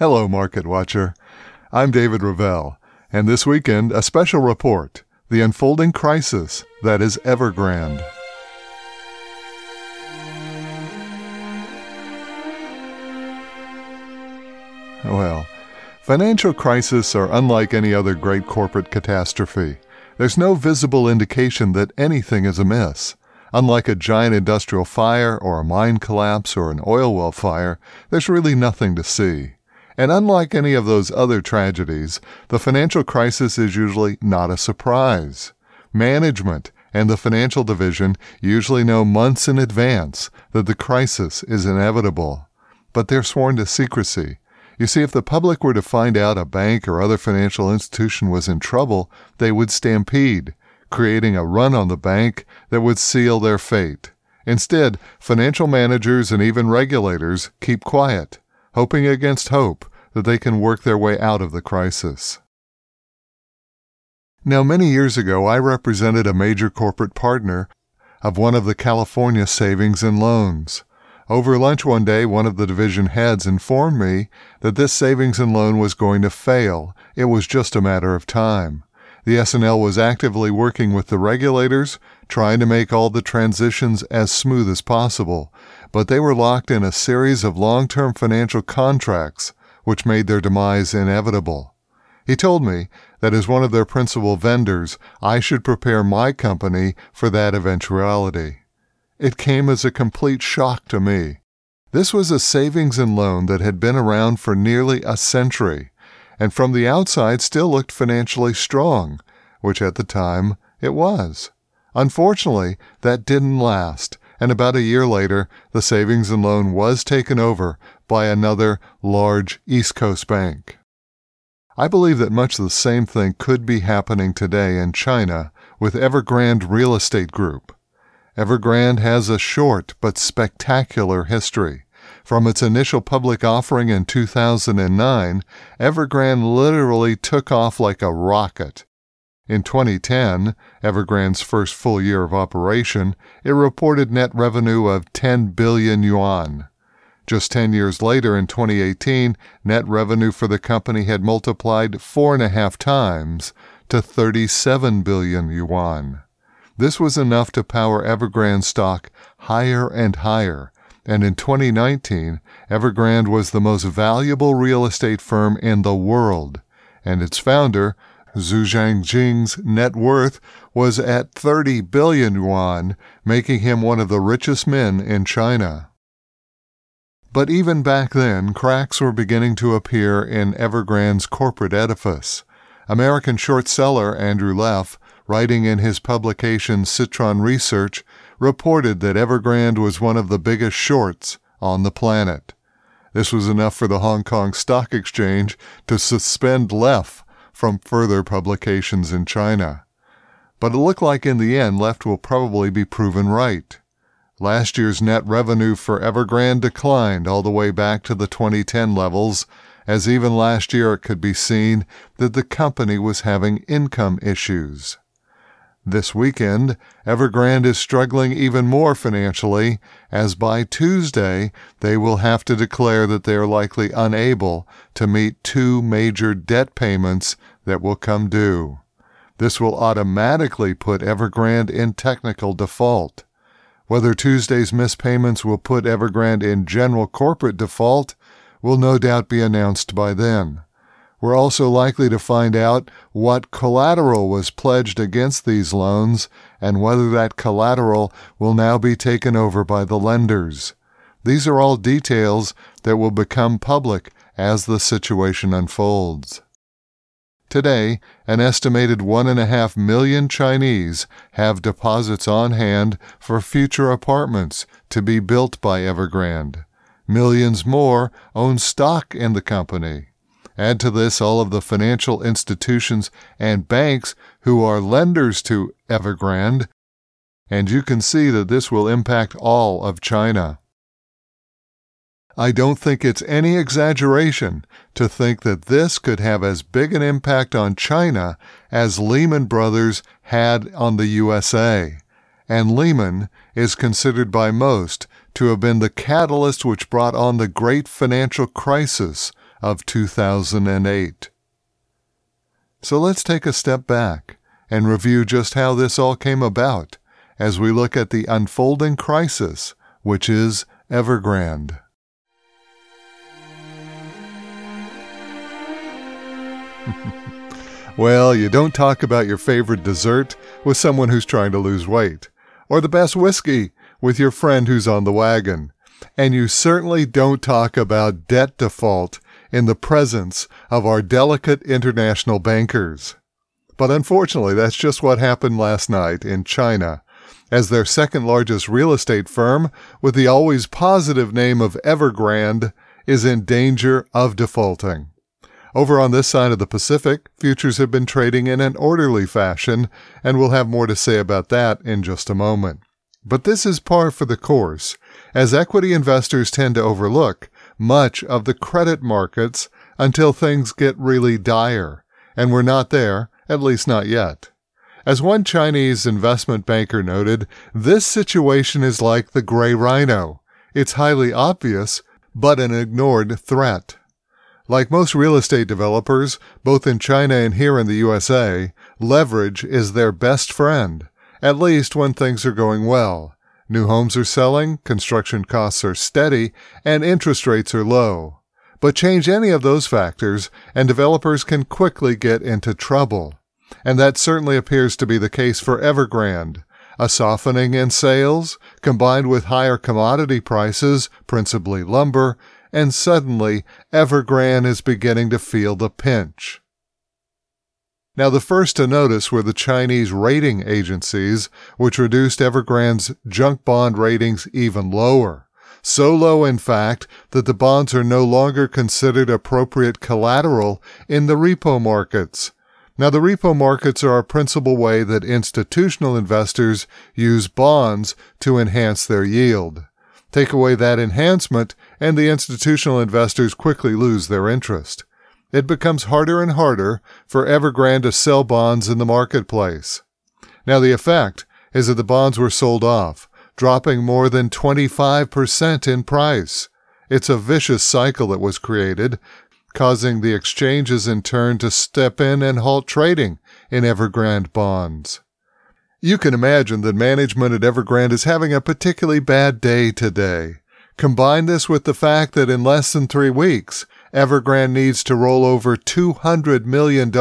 Hello, Market Watcher. I'm David Ravel, and this weekend, a special report, the unfolding crisis that is Evergrande. Well, financial crises are unlike any other great corporate catastrophe. There's no visible indication that anything is amiss. Unlike a giant industrial fire or a mine collapse or an oil well fire, there's really nothing to see. And unlike any of those other tragedies, the financial crisis is usually not a surprise. Management and the financial division usually know months in advance that the crisis is inevitable. But they're sworn to secrecy. You see, if the public were to find out a bank or other financial institution was in trouble, they would stampede, creating a run on the bank that would seal their fate. Instead, financial managers and even regulators keep quiet, hoping against hope that they can work their way out of the crisis. Now, many years ago, I represented a major corporate partner of one of the California savings and loans. Over lunch one day, one of the division heads informed me that this savings and loan was going to fail. It was just a matter of time. The S&L was actively working with the regulators, trying to make all the transitions as smooth as possible, but they were locked in a series of long-term financial contracts, which made their demise inevitable. He told me that as one of their principal vendors, I should prepare my company for that eventuality. It came as a complete shock to me. This was a savings and loan that had been around for nearly a century, and from the outside still looked financially strong, which at the time it was. Unfortunately, that didn't last, and about a year later, the savings and loan was taken over by another large East Coast bank. I believe that much the same thing could be happening today in China with Evergrande Real Estate Group. Evergrande has a short but spectacular history. From its initial public offering in 2009, Evergrande literally took off like a rocket. In 2010, Evergrande's first full year of operation, it reported net revenue of 10 billion yuan. Just 10 years later, in 2018, net revenue for the company had multiplied 4.5 times to 37 billion yuan. This was enough to power Evergrande's stock higher and higher, and in 2019, Evergrande was the most valuable real estate firm in the world, and its founder, Zhu Jiangjing's net worth was at 30 billion yuan, making him one of the richest men in China. But even back then, cracks were beginning to appear in Evergrande's corporate edifice. American short seller Andrew Leff, writing in his publication Citron Research, reported that Evergrande was one of the biggest shorts on the planet. This was enough for the Hong Kong Stock Exchange to suspend Leff from further publications in China. But it looked like in the end Leff will probably be proven right. Last year's net revenue for Evergrande declined all the way back to the 2010 levels, as even last year it could be seen that the company was having income issues. This weekend, Evergrande is struggling even more financially, as by Tuesday they will have to declare that they are likely unable to meet 2 major debt payments that will come due. This will automatically put Evergrande in technical default. Whether Tuesday's missed payments will put Evergrande in general corporate default will no doubt be announced by then. We're also likely to find out what collateral was pledged against these loans and whether that collateral will now be taken over by the lenders. These are all details that will become public as the situation unfolds. Today, an estimated 1.5 million Chinese have deposits on hand for future apartments to be built by Evergrande. Millions more own stock in the company. Add to this all of the financial institutions and banks who are lenders to Evergrande, and you can see that this will impact all of China. I don't think it's any exaggeration to think that this could have as big an impact on China as Lehman Brothers had on the USA. And Lehman is considered by most to have been the catalyst which brought on the great financial crisis of 2008. So let's take a step back and review just how this all came about as we look at the unfolding crisis, which is Evergrande. Well, you don't talk about your favorite dessert with someone who's trying to lose weight, or the best whiskey with your friend who's on the wagon. And you certainly don't talk about debt default in the presence of our delicate international bankers. But unfortunately, that's just what happened last night in China, as their second largest real estate firm, with the always positive name of Evergrande, is in danger of defaulting. Over on this side of the Pacific, futures have been trading in an orderly fashion, and we'll have more to say about that in just a moment. But this is par for the course, as equity investors tend to overlook much of the credit markets until things get really dire, and we're not there, at least not yet. As one Chinese investment banker noted, this situation is like the gray rhino. It's highly obvious, but an ignored threat. Like most real estate developers, both in China and here in the USA, leverage is their best friend, at least when things are going well. New homes are selling, construction costs are steady, and interest rates are low. But change any of those factors, and developers can quickly get into trouble. And that certainly appears to be the case for Evergrande. A softening in sales, combined with higher commodity prices, principally lumber, and suddenly Evergrande is beginning to feel the pinch. Now, the first to notice were the Chinese rating agencies, which reduced Evergrande's junk bond ratings even lower. So low, in fact, that the bonds are no longer considered appropriate collateral in the repo markets. Now, the repo markets are a principal way that institutional investors use bonds to enhance their yield. Take away that enhancement, and the institutional investors quickly lose their interest. It becomes harder and harder for Evergrande to sell bonds in the marketplace. Now, the effect is that the bonds were sold off, dropping more than 25% in price. It's a vicious cycle that was created, causing the exchanges in turn to step in and halt trading in Evergrande bonds. You can imagine that management at Evergrande is having a particularly bad day today. Combine this with the fact that in less than 3 weeks, Evergrande needs to roll over $200 million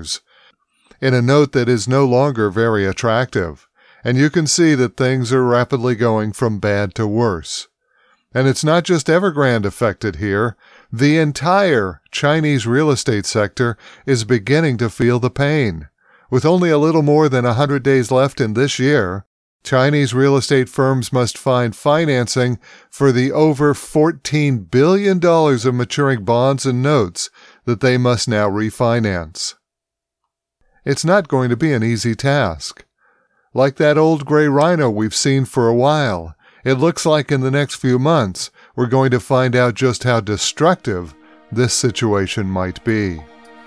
in a note that is no longer very attractive, and you can see that things are rapidly going from bad to worse. And it's not just Evergrande affected here. The entire Chinese real estate sector is beginning to feel the pain. With only a little more than 100 days left in this year, Chinese real estate firms must find financing for the over $14 billion of maturing bonds and notes that they must now refinance. It's not going to be an easy task. Like that old gray rhino we've seen for a while, it looks like in the next few months we're going to find out just how destructive this situation might be.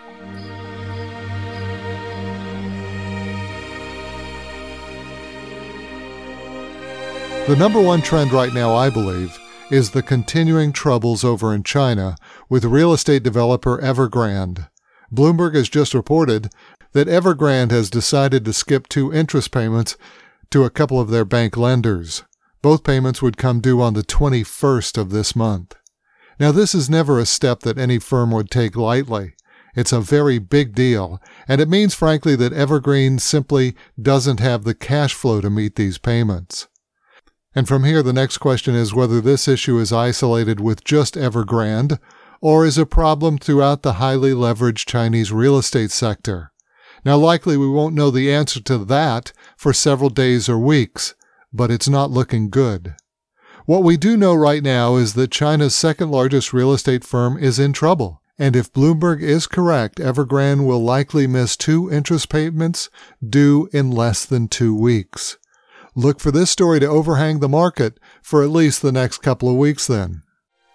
The number one trend right now, I believe, is the continuing troubles over in China with real estate developer Evergrande. Bloomberg has just reported that Evergrande has decided to skip 2 interest payments to a couple of their bank lenders. Both payments would come due on the 21st of this month. Now, this is never a step that any firm would take lightly. It's a very big deal, and it means, frankly, that Evergrande simply doesn't have the cash flow to meet these payments. And from here, the next question is whether this issue is isolated with just Evergrande, or is a problem throughout the highly leveraged Chinese real estate sector. Now, likely we won't know the answer to that for several days or weeks, but it's not looking good. What we do know right now is that China's second largest real estate firm is in trouble, and if Bloomberg is correct, Evergrande will likely miss 2 interest payments due in less than 2 weeks. Look for this story to overhang the market for at least the next couple of weeks then.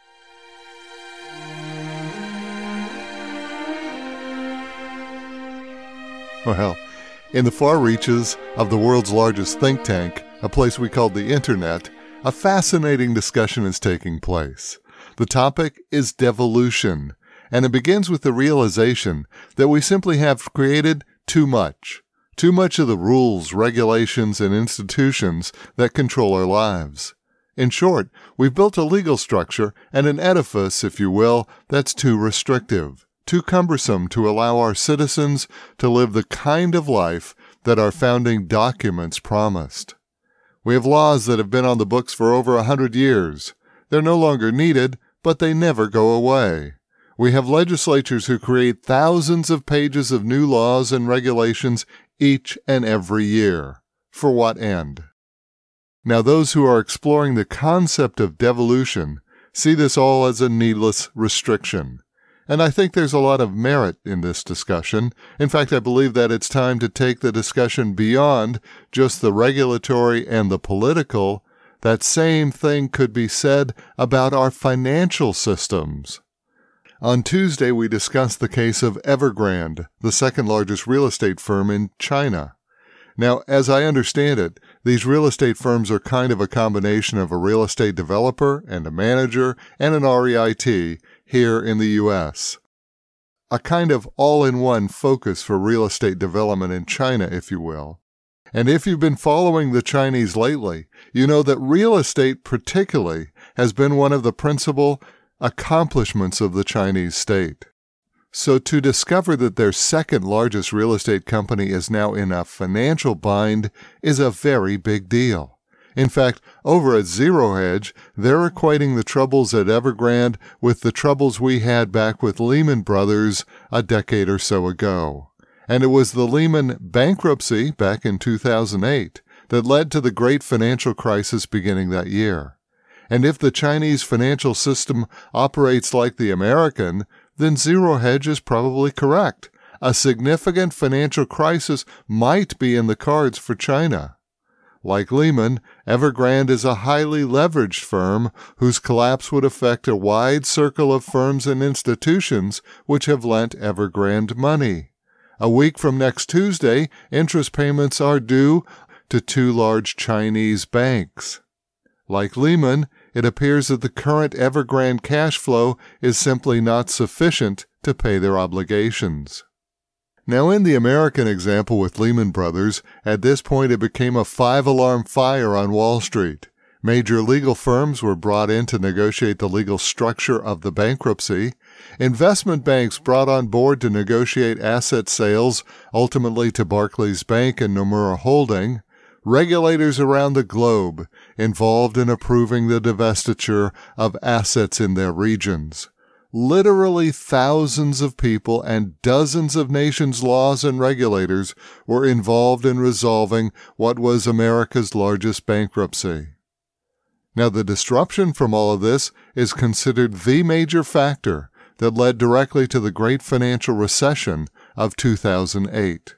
Well, in the far reaches of the world's largest think tank, a place we call the Internet, a fascinating discussion is taking place. The topic is devolution, and it begins with the realization that we simply have created too much of the rules, regulations, and institutions that control our lives. In short, we've built a legal structure and an edifice, if you will, that's too restrictive, too cumbersome to allow our citizens to live the kind of life that our founding documents promised. We have laws that have been on the books for over 100 years. They're no longer needed, but they never go away. We have legislatures who create thousands of pages of new laws and regulations each and every year. For what end? Now, those who are exploring the concept of devolution see this all as a needless restriction. And I think there's a lot of merit in this discussion. In fact, I believe that it's time to take the discussion beyond just the regulatory and the political. That same thing could be said about our financial systems. On Tuesday, we discussed the case of Evergrande, the second largest real estate firm in China. Now, as I understand it, these real estate firms are kind of a combination of a real estate developer and a manager and an REIT here in the U.S. A kind of all-in-one focus for real estate development in China, if you will. And if you've been following the Chinese lately, you know that real estate particularly has been one of the principal accomplishments of the Chinese state. So to discover that their second largest real estate company is now in a financial bind is a very big deal. In fact, over at Zero Hedge, they're equating the troubles at Evergrande with the troubles we had back with Lehman Brothers a decade or so ago. And it was the Lehman bankruptcy back in 2008 that led to the great financial crisis beginning that year. And if the Chinese financial system operates like the American, then Zero Hedge is probably correct. A significant financial crisis might be in the cards for China. Like Lehman, Evergrande is a highly leveraged firm whose collapse would affect a wide circle of firms and institutions which have lent Evergrande money. A week from next Tuesday, interest payments are due to two large Chinese banks. Like Lehman, it appears that the current Evergrande cash flow is simply not sufficient to pay their obligations. Now, in the American example with Lehman Brothers, at this point it became a 5-alarm fire on Wall Street. Major legal firms were brought in to negotiate the legal structure of the bankruptcy. Investment banks brought on board to negotiate asset sales, ultimately to Barclays Bank and Nomura Holding. Regulators around the globe involved in approving the divestiture of assets in their regions. Literally thousands of people and dozens of nations' laws and regulators were involved in resolving what was America's largest bankruptcy. Now, the disruption from all of this is considered the major factor that led directly to the great financial recession of 2008.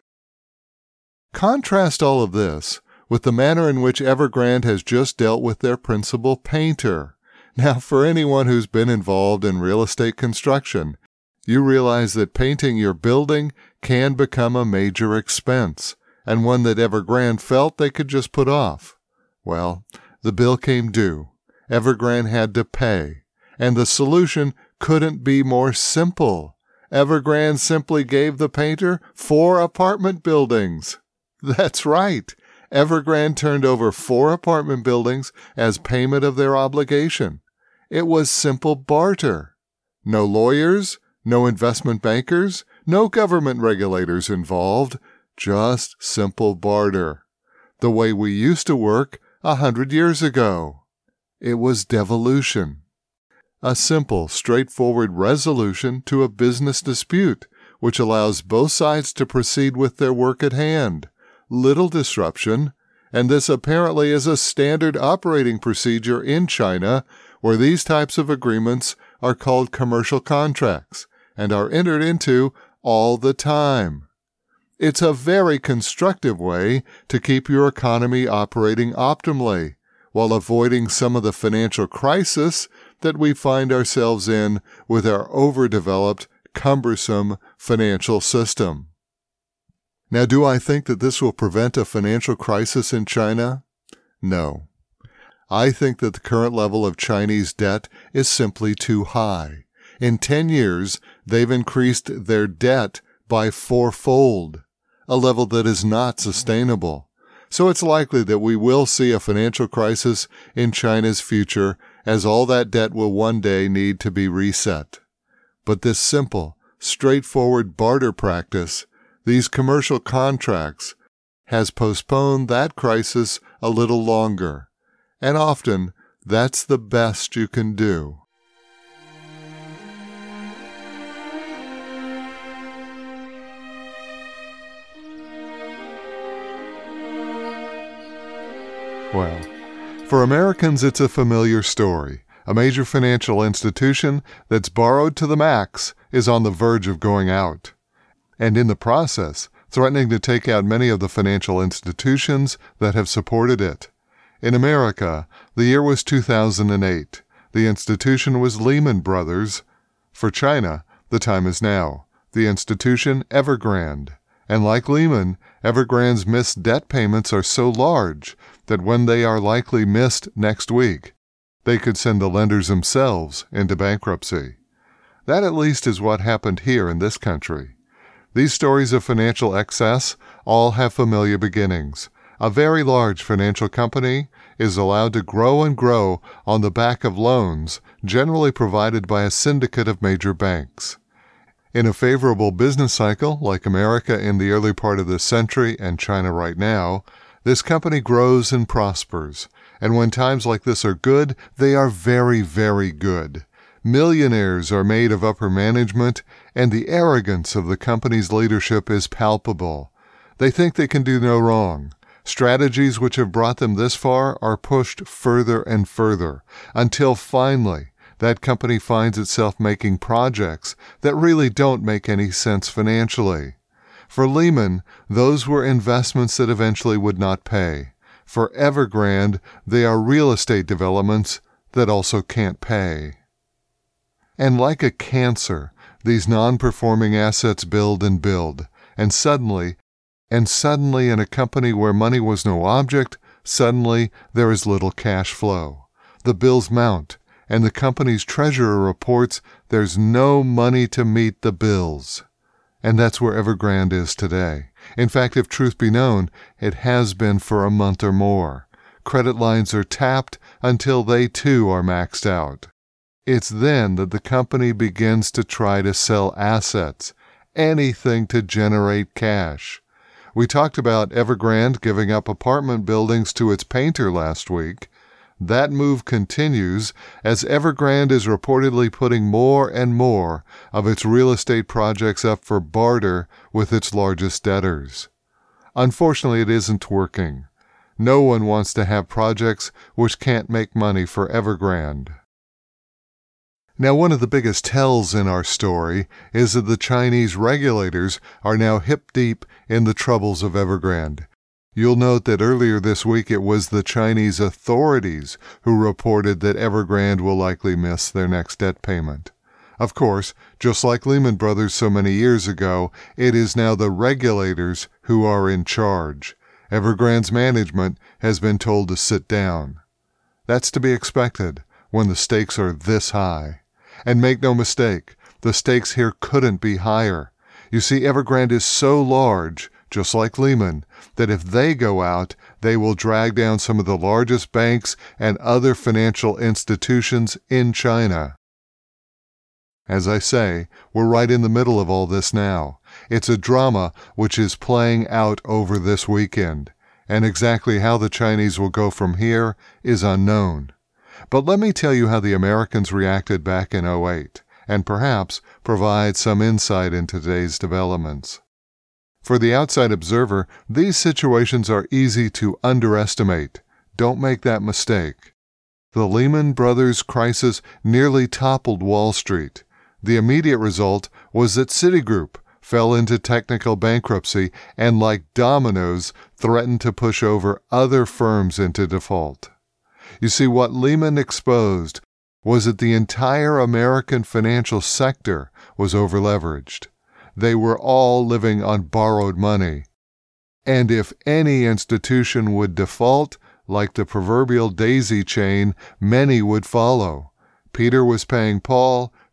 Contrast all of this with the manner in which Evergrande has just dealt with their principal painter. Now, for anyone who's been involved in real estate construction, you realize that painting your building can become a major expense, and one that Evergrande felt they could just put off. Well, the bill came due. Evergrande had to pay, and the solution couldn't be more simple. Evergrande simply gave the painter 4 apartment buildings. That's right. Evergrande turned over 4 apartment buildings as payment of their obligation. It was simple barter. No lawyers, no investment bankers, no government regulators involved, just simple barter. The way we used to work 100 years ago. It was devolution. A simple, straightforward resolution to a business dispute, which allows both sides to proceed with their work at hand. Little disruption, and this apparently is a standard operating procedure in China, where these types of agreements are called commercial contracts and are entered into all the time. It's a very constructive way to keep your economy operating optimally, while avoiding some of the financial crisis that we find ourselves in with our overdeveloped, cumbersome financial system. Now, do I think that this will prevent a financial crisis in China? No. I think that the current level of Chinese debt is simply too high. In 10 years, they've increased their debt by 4-fold, a level that is not sustainable. So it's likely that we will see a financial crisis in China's future, as all that debt will one day need to be reset. But this simple, straightforward barter practice, these commercial contracts, has postponed that crisis a little longer. And often, that's the best you can do. Well, for Americans, it's a familiar story. A major financial institution that's borrowed to the max is on the verge of going out, and in the process, threatening to take out many of the financial institutions that have supported it. In America, the year was 2008. The institution was Lehman Brothers. For China, the time is now. The institution, Evergrande. And like Lehman, Evergrande's missed debt payments are so large that when they are likely missed next week, they could send the lenders themselves into bankruptcy. That at least is what happened here in this country. These stories of financial excess all have familiar beginnings. A very large financial company is allowed to grow and grow on the back of loans generally provided by a syndicate of major banks. In a favorable business cycle, like America in the early part of this century and China right now, this company grows and prospers. And when times like this are good, they are very, very good. Millionaires are made of upper management, and the arrogance of the company's leadership is palpable. They think they can do no wrong. Strategies which have brought them this far are pushed further and further, until finally that company finds itself making projects that really don't make any sense financially. For Lehman, those were investments that eventually would not pay. For Evergrande, they are real estate developments that also can't pay. And like a cancer, these non-performing assets build and build, and suddenly in a company where money was no object, suddenly there is little cash flow. The bills mount, and the company's treasurer reports there's no money to meet the bills. And that's where Evergrande is today. In fact, if truth be known, it has been for a month or more. Credit lines are tapped until they too are maxed out. It's then that the company begins to try to sell assets, anything to generate cash. We talked about Evergrande giving up apartment buildings to its painter last week. That move continues as Evergrande is reportedly putting more and more of its real estate projects up for barter with its largest debtors. Unfortunately, it isn't working. No one wants to have projects which can't make money for Evergrande. Now, one of the biggest tells in our story is that the Chinese regulators are now hip-deep in the troubles of Evergrande. You'll note that earlier this week it was the Chinese authorities who reported that Evergrande will likely miss their next debt payment. Of course, just like Lehman Brothers so many years ago, it is now the regulators who are in charge. Evergrande's management has been told to sit down. That's to be expected when the stakes are this high. And make no mistake, the stakes here couldn't be higher. You see, Evergrande is so large, just like Lehman, that if they go out, they will drag down some of the largest banks and other financial institutions in China. As I say, we're right in the middle of all this now. It's a drama which is playing out over this weekend, and exactly how the Chinese will go from here is unknown. But let me tell you how the Americans reacted back in 2008, and perhaps provide some insight into today's developments. For the outside observer, these situations are easy to underestimate. Don't make that mistake. The Lehman Brothers crisis nearly toppled Wall Street. The immediate result was that Citigroup fell into technical bankruptcy and, like dominoes, threatened to push over other firms into default. You see, what Lehman exposed was that the entire American financial sector was overleveraged. They were all living on borrowed money. And if any institution would default, like the proverbial daisy chain, many would follow. Peter was paying Paul,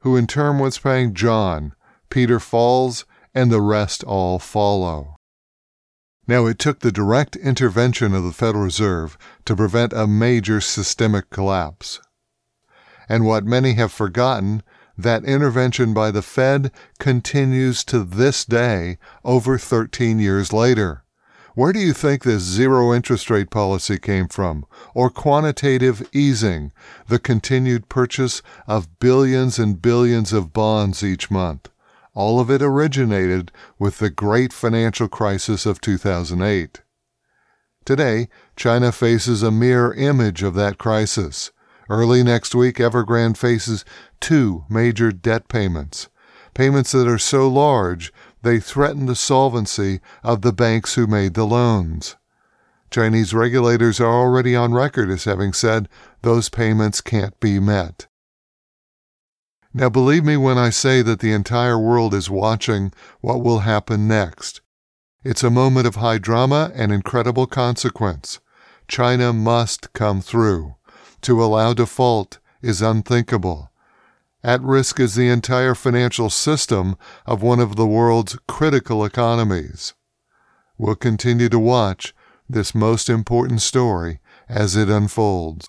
who in turn was paying John. Peter falls, and the rest all follow. Now, it took the direct intervention of the Federal Reserve to prevent a major systemic collapse. And what many have forgotten, that intervention by the Fed continues to this day, over 13 years later. Where do you think this zero interest rate policy came from? Or quantitative easing, the continued purchase of billions and billions of bonds each month? All of it originated with the great financial crisis of 2008. Today, China faces a mirror image of that crisis. Early next week, Evergrande faces 2 major debt payments that are so large they threaten the solvency of the banks who made the loans. Chinese regulators are already on record as having said those payments can't be met. Now, believe me when I say that the entire world is watching what will happen next. It's a moment of high drama and incredible consequence. China must come through. To allow default is unthinkable. At risk is the entire financial system of one of the world's critical economies. We'll continue to watch this most important story as it unfolds.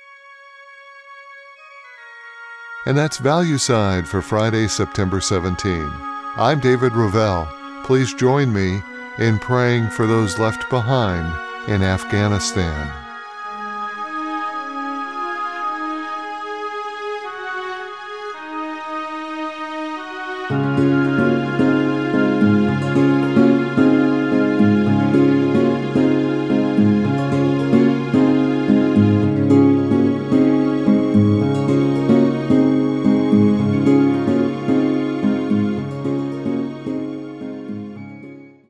And that's Value Side for Friday, September 17. I'm David Ravel. Please join me in praying for those left behind in Afghanistan.